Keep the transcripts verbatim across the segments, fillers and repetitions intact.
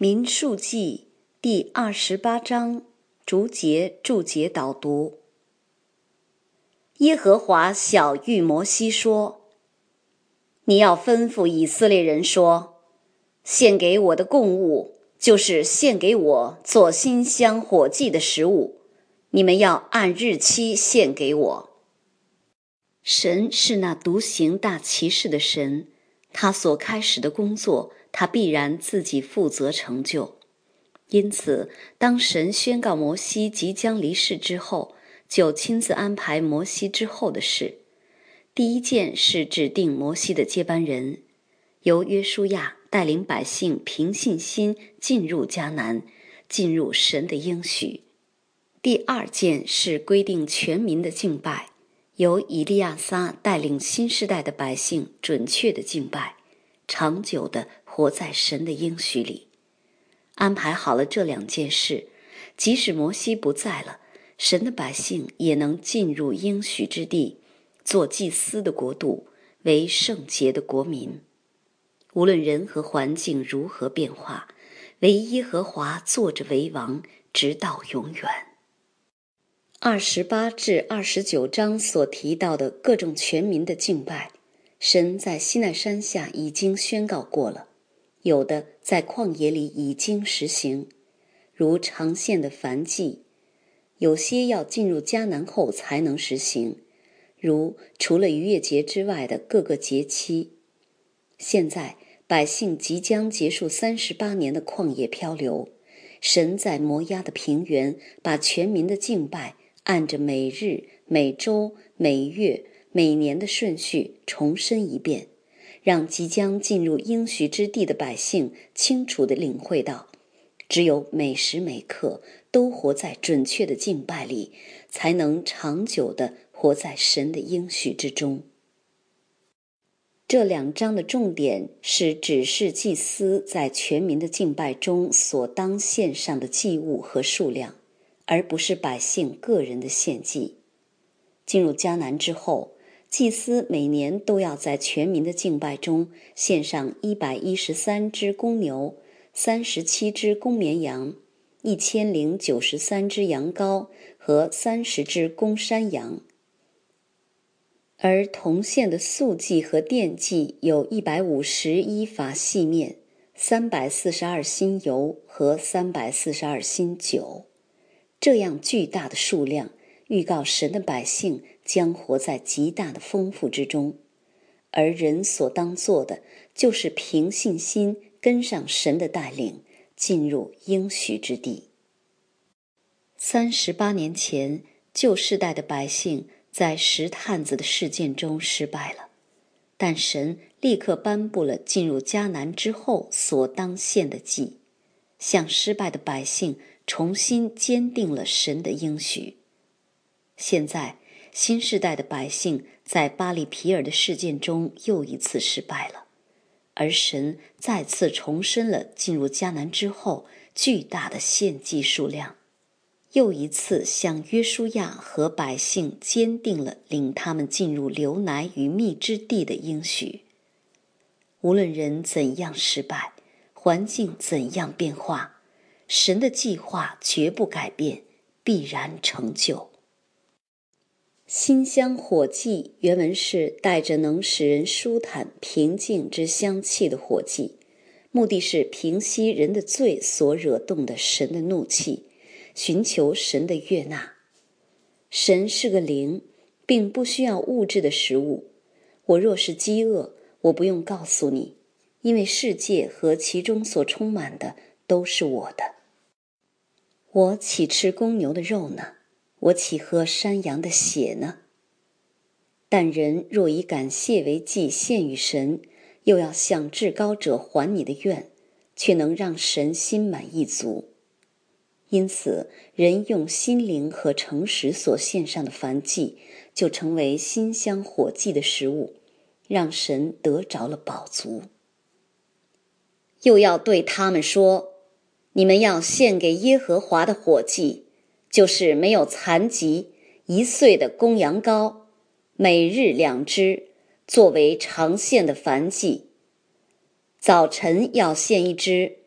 民数记第二十八章逐节注解导读。耶和华晓谕摩西说：你要吩咐以色列人说，献给我的供物，就是献给我做馨香火祭的食物，你们要按日期献给我。神是那独行大奇事的神，他所开始的工作，他必然自己负责成就。因此，当神宣告摩西即将离世之后，就亲自安排摩西之后的事。第一件是指定摩西的接班人，由约书亚带领百姓凭信心进入迦南，进入神的应许。第二件是规定全民的敬拜，由以利亚撒带领新时代的百姓准确的敬拜，长久的活在神的应许里。安排好了这两件事，即使摩西不在了，神的百姓也能进入应许之地，做祭司的国度，为圣洁的国民。无论人和环境如何变化，唯耶和华坐着为王，直到永远。二十八至二十九章所提到的各种全民的敬拜，神在西奈山下已经宣告过了，有的在旷野里已经实行，如常献的燔祭，有些要进入迦南后才能实行，如除了逾越节之外的各个节期。现在百姓即将结束三十八年的旷野漂流，神在摩押的平原把全民的敬拜按着每日、每周、每月、每年的顺序重申一遍，让即将进入应许之地的百姓清楚地领会到，只有每时每刻都活在准确的敬拜里，才能长久地活在神的应许之中。这两章的重点是指示祭司在全民的敬拜中所当献上的祭物和数量，而不是百姓个人的献祭。进入迦南之后，祭司每年都要在全民的敬拜中献上一百一十三只公牛、三十七只公绵羊、一千零九十三只羊羔和三十只公山羊。而同献的素祭和奠祭有一百五十一法细面、三百四十二斤油和三百四十二斤酒。这样巨大的数量，预告神的百姓将活在极大的丰富之中，而人所当做的就是凭信心跟上神的带领，进入应许之地。三十八年前，旧世代的百姓在石探子的事件中失败了，但神立刻颁布了进入迦南之后所当献的祭，向失败的百姓重新坚定了神的应许。现在新世代的百姓在巴利皮尔的事件中又一次失败了，而神再次重申了进入迦南之后巨大的献祭数量，又一次向约书亚和百姓坚定了领他们进入流奶与蜜之地的应许。无论人怎样失败，环境怎样变化，神的计划绝不改变，必然成就。馨香火祭原文是带着能使人舒坦平静之香气的火祭，目的是平息人的罪所惹动的神的怒气，寻求神的悦纳。神是个灵，并不需要物质的食物。我若是饥饿，我不用告诉你，因为世界和其中所充满的都是我的。我岂吃公牛的肉呢？我岂喝山羊的血呢？但人若以感谢为祭献与神，又要向至高者还你的愿，却能让神心满意足。因此，人用心灵和诚实所献上的燔祭，就成为馨香火祭的食物，让神得着了饱足。又要对他们说，你们要献给耶和华的火祭，就是没有残疾一岁的公羊羔，每日两只，作为常献的燔祭。早晨要献一只，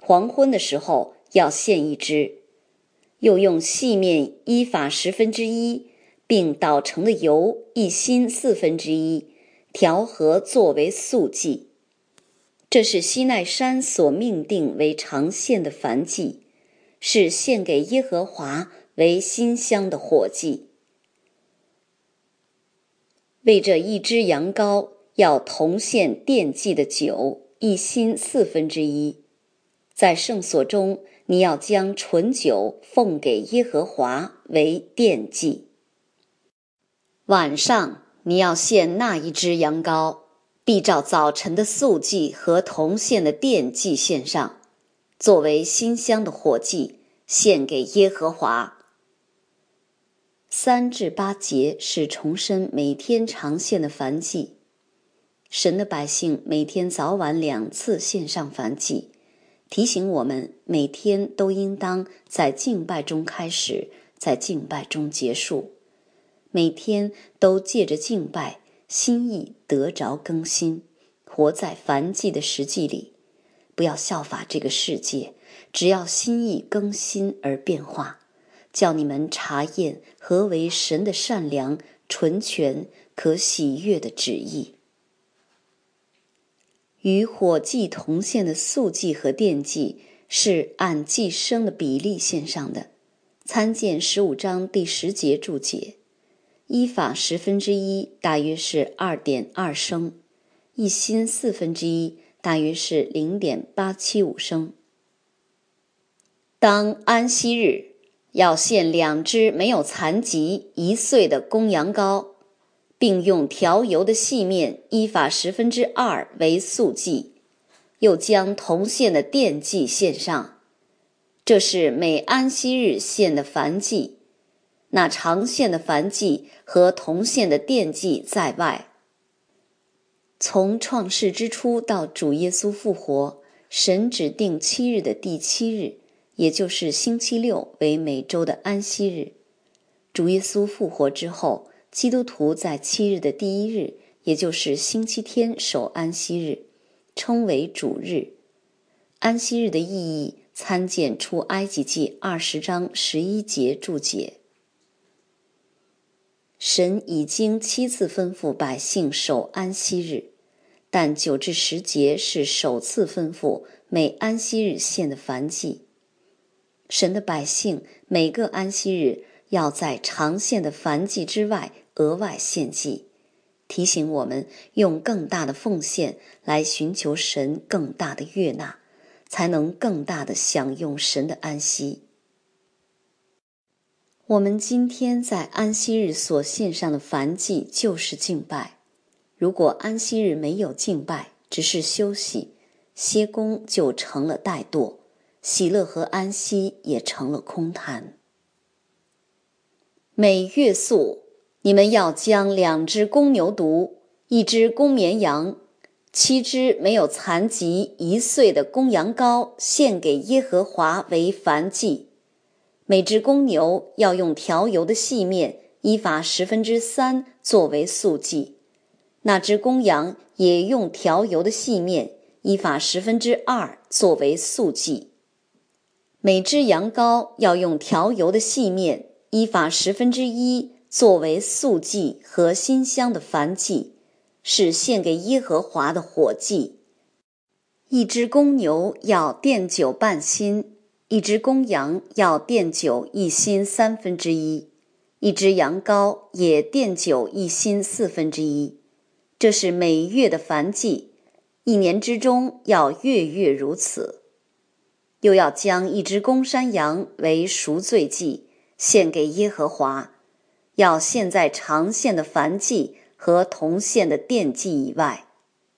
黄昏的时候要献一只，又用细面依法十分之一，并捣成的油一薪四分之一，调和作为素祭。这是西奈山所命定为常献的燔祭，是献给耶和华为馨香的火祭。为这一只羊羔，要同献奠祭的酒一薪四分之一。在圣所中，你要将醇酒奉给耶和华为奠祭。晚上你要献那一只羊羔，必照早晨的素祭和同献的奠祭献上，作为馨香的火祭，献给耶和华。三至八节是重申每天常献的燔祭。神的百姓每天早晚两次献上燔祭，提醒我们每天都应当在敬拜中开始，在敬拜中结束，每天都借着敬拜心意得着更新，活在燔祭的实际里。不要效法这个世界，只要心意更新而变化，叫你们查验何为神的善良、纯全、可喜悦的旨意。与火祭同献的素祭和奠祭是按祭牲的比例献上的，参见十五章第十节注解。依法十分之一大约是二点二升，一薪四分之一大约是零点八七五升。当安息日，要献两只没有残疾一岁的公羊羔，并用调油的细面依法十分之二为素祭，又将同献的奠祭献上。这是每安息日献的燔祭，那常献的燔祭和同献的奠祭在外。从创世之初到主耶稣复活，神指定七日的第七日，也就是星期六为每周的安息日。主耶稣复活之后，基督徒在七日的第一日，也就是星期天守安息日，称为主日。安息日的意义参见出埃及记二十章十一节注解。神已经七次吩咐百姓守安息日，但九至十节是首次吩咐每安息日献的燔祭。神的百姓每个安息日要在常献的燔祭之外额外献祭，提醒我们用更大的奉献来寻求神更大的悦纳，才能更大的享用神的安息。我们今天在安息日所献上的燔祭就是敬拜。如果安息日没有敬拜，只是休息，歇工就成了怠惰，喜乐和安息也成了空谈。每月宿，你们要将两只公牛犊、一只公绵羊、七只没有残疾一岁的公羊羔献给耶和华为燔祭。每只公牛要用调油的细面依法十分之三作为素祭，那只公羊也用调油的细面依法十分之二作为素祭。每只羊羔要用调油的细面依法十分之一作为素祭和馨香的燔祭，是献给耶和华的火祭。一只公牛要奠酒半薪，一只公羊要奠酒一薪三分之一，一只羊羔也奠酒一薪四分之一。这是每月的燔祭，一年之中要月月如此。又要将一只公山羊为赎罪祭献给耶和华，要献在常献的燔祭和同献的奠祭以外。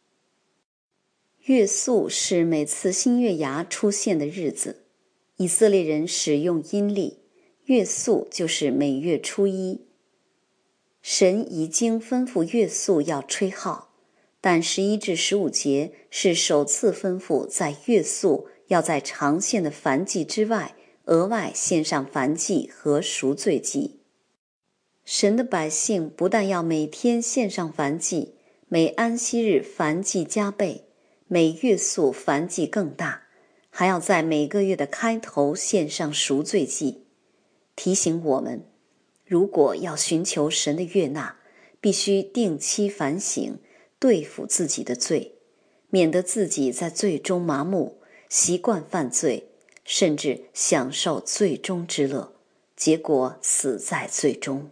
月宿是每次新月牙出现的日子，以色列人使用阴历，月宿就是每月初一。神已经吩咐月宿要吹号，但十一至十五节是首次吩咐在月宿要在常献的燔祭之外额外献上燔祭和赎罪祭。神的百姓不但要每天献上燔祭，每安息日燔祭加倍，每月宿燔祭更大， 还要在每个月的开头献上赎罪祭，提醒我们，如果要寻求神的悦纳，必须定期反省，对付自己的罪，免得自己在罪中麻木，习惯犯罪，甚至享受罪中之乐，结果死在罪中。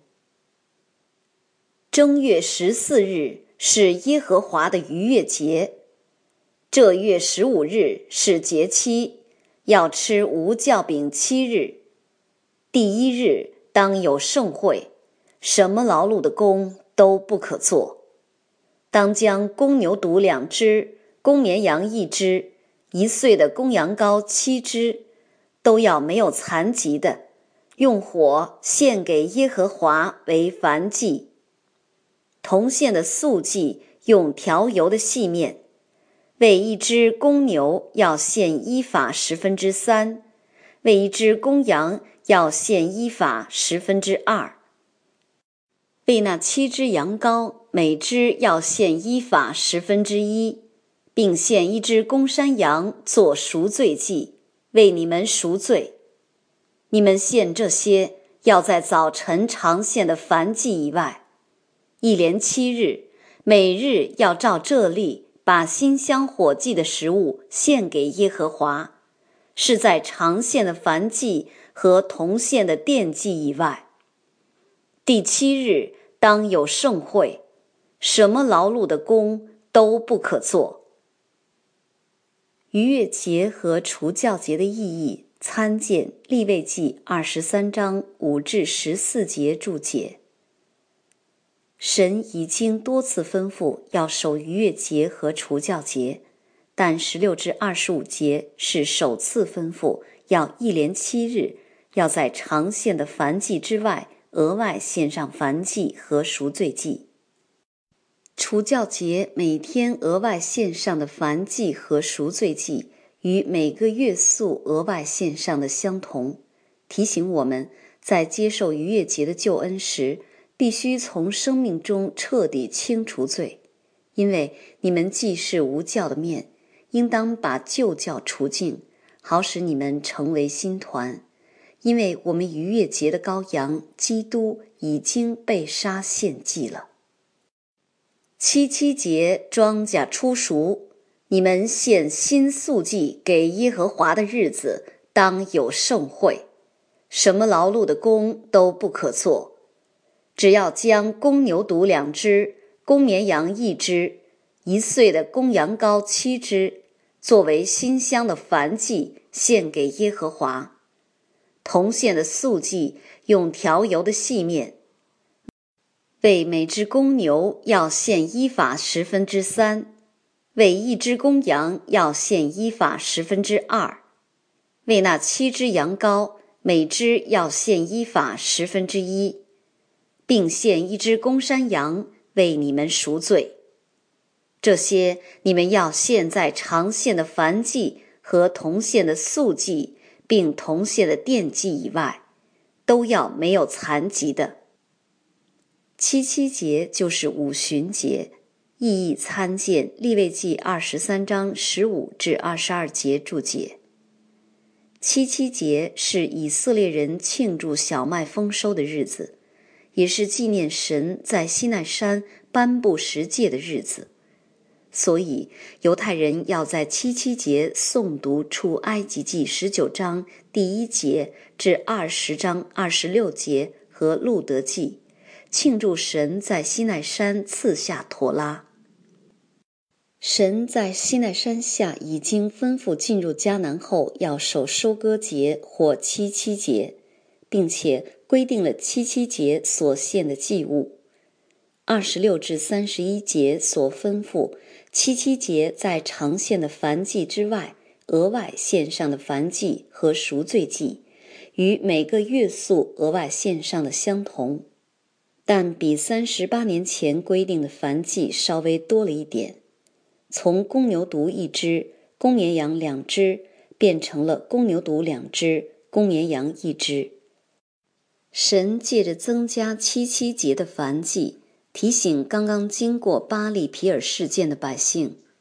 正月十四日是耶和华的逾越节，这月十五日是节期，要吃无酵饼七日。第一日当有盛会，什么劳碌的工都不可做。当将公牛犊两只，公绵羊一只，一岁的公羊羔七只，都要没有残疾的，用火献给耶和华为燔祭。同献的素祭用调油的细面，为一只公牛要献一法十分之三，为一只公羊要献一法十分之二。为那七只羊羔，每只要献一法十分之一，并献一只公山羊做赎罪祭，为你们赎罪。你们献这些，要在早晨常献的燔祭以外，一连七日，每日要照这例，把馨香火祭的食物献给耶和华，是在常献的燔祭和同献的奠祭以外。第七日当有盛会，什么劳碌的工都不可做。逾越节和除酵节的意义，参见利未记二十三章五至十四节注解。神已经多次吩咐要守逾越节和除酵节，但十六至二十五节是首次吩咐要一连七日，要在常献的燔祭之外额外献上燔祭和赎罪祭。除酵节每天额外献上的燔祭和赎罪祭与每个月宿额外献上的相同，提醒我们在接受逾越节的救恩时，必须从生命中彻底清除罪，因为你们既是无酵的面，应当把旧酵除净，好使你们成为新团。因为我们逾越节的羔羊基督已经被杀献祭了。七七节庄稼初熟，你们献新素祭给耶和华的日子，当有盛会，什么劳碌的工都不可做。只要将公牛犊两只，公绵羊一只，一岁的公羊羔七只，作为馨香的燔祭献给耶和华。同献的素祭用调油的细面，为每只公牛要献一法十分之三，为一只公羊要献一法十分之二，为那七只羊羔，每只要献一法十分之一，并献一只公山羊为你们赎罪。这些你们要献在常献的燔祭和同献的素祭，并同献的奠祭以外，都要没有残疾的。七七节就是五旬节，意义参见利未记二十三章十五至二十二节注解。七七节是以色列人庆祝小麦丰收的日子，也是纪念神在西奈山颁布十诫的日子。所以犹太人要在七七节诵读出埃及记十九章第一节至二十章二十六节和路德记，庆祝神在西奈山赐下妥拉。神在西奈山下已经吩咐进入迦南后要守收割节或七七节，并且规定了七七节所献的祭物。二十六至三十一节所吩咐七七节在常献的燔祭之外额外献上的燔祭和赎罪祭，与每个月宿额外献上的相同，但比三十八年前规定的燔祭稍微多了一点，从公牛犊一只，公绵羊两只，变成了公牛犊两只，公绵羊一只。神借着增加七七节的燔祭，提醒刚刚经过巴利皮尔事件的百姓，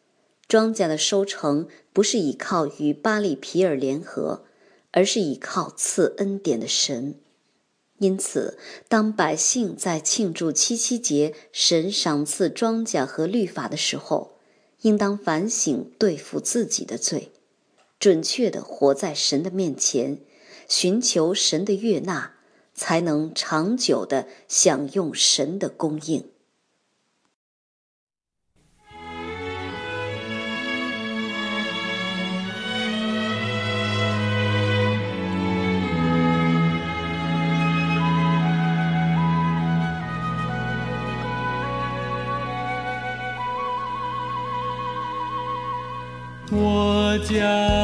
庄稼的收成不是倚靠与巴力皮尔联合，而是倚靠赐恩典的神。因此，当百姓在庆祝七七节神赏赐庄稼和律法的时候，应当反省对付自己的罪，准确地活在神的面前，寻求神的悦纳，才能长久地享用神的供应。 我将